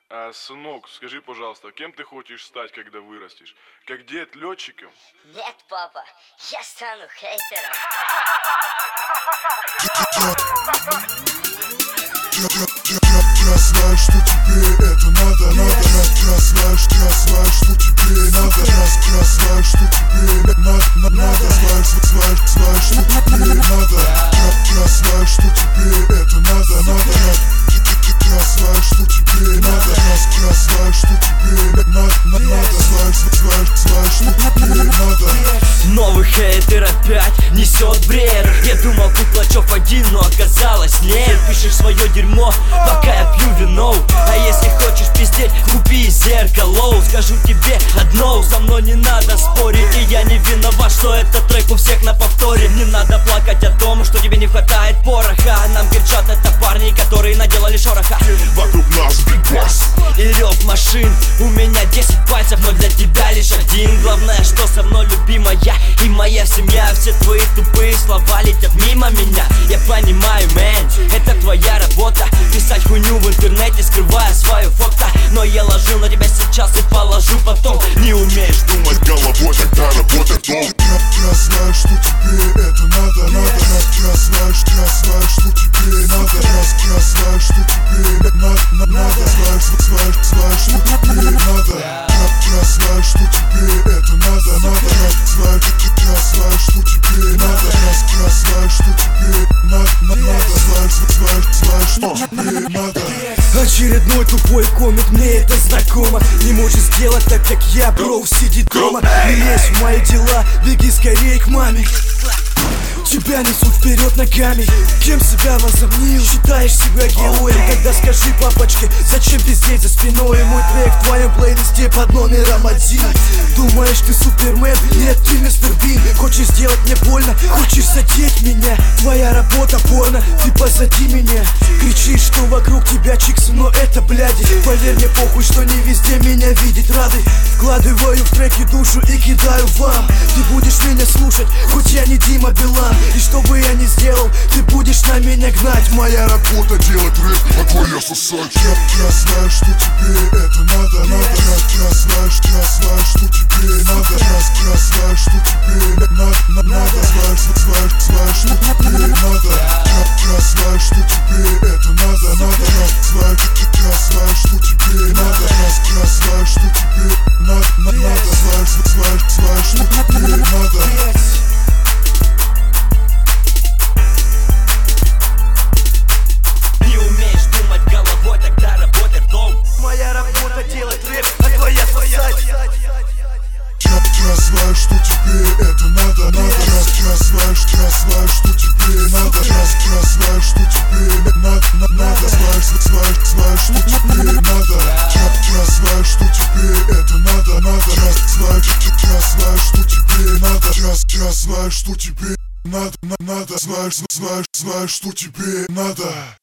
Сынок, скажи, пожалуйста, кем ты хочешь стать, когда вырастешь? Как дед, летчиком? Нет, папа, я стану хейтером. Я знаю, что тебе это надо. Я знаю, что тебе надо. Я знаю, что тебе надо. Знаешь, что тебе надо. Я знаю, что тебе это надо. Я знаю, что тебе надо. Я знаю, что тебе надо. Знаешь, что тебе надо. Новый хейтер опять несет бред. Я думал, тут Плачев один, но оказалось нет. Пишешь свое дерьмо, пока я пью вино. А если хочешь пиздеть, купи зеркало. Скажу тебе одно, со мной не надо спорить. И я не виноват, что этот трек у всех на повторе. Не надо плакать о том, что тебе не хватает пороха. Нам кричат, это парни, которые наделали шороха. Вокруг нас битбокс И рев машин, у меня 10 пальцев, но для тебя лишь один. Главное, что со мной любимая и моя семья. Все твои тупые слова летят мимо меня. Я понимаю, мэн, это твоя работа. Писать хуйню в интернете, скрывая свое фото. Но я ложу на тебя сейчас и положу потом. Не умеешь думать головой, тогда работай дом. Я знаю, что тебе это надо. Я знаю, что тебе надо. Я знаю, что тебе надо. Знаешь, что тебе надо. Я знаю, что тебе это надо. Я знаю, что тебе надо. Я знаю, что тебе надо. Знаешь, что тебе надо. Очередной тупой комик, мне это знакомо. Не можешь сделать так, как я, бро, сиди дома. Не лезь в мои дела, беги скорее к маме. Тебя несут вперед ногами. Кем себя возомнил? Считаешь себя героем? Тогда скажи папочке, зачем пиздеть за спиной? Мой трек в твоем плейлисте под номером 1. Думаешь, ты супермен? Нет, ты мистер Бин. Хочешь сделать мне больно? Хочешь задеть меня? Твоя работа порно, ты позади меня. Кричишь, что вокруг тебя чиксы, но это бляди. Поверь мне, похуй, что не везде меня видеть рады. Вкладываю в треки душу и кидаю вам. Ты будешь меня слушать, хоть я не Дима Билан. И что бы я ни сделал, ты будешь на меня гнать. Моя работа делать рэп, а твоя сосать. Я знаю, что тебе это надо. Я знаю, что тебе надо. Я знаю, что тебе надо. Знаешь, что тебе надо. Я знаю, что тебе это надо. Я знаю, что тебе надо. Я знаю, что тебе надо. Знаешь, что тебе надо. Я знаю, что тебе это надо. Я знаю, что тебе надо. Я знаю, что тебе надо. Знаешь, что тебе надо. Я знаю, что тебе это надо. Я знаю, что тебе надо. Я знаю, что тебе надо. Знаешь, что тебе надо.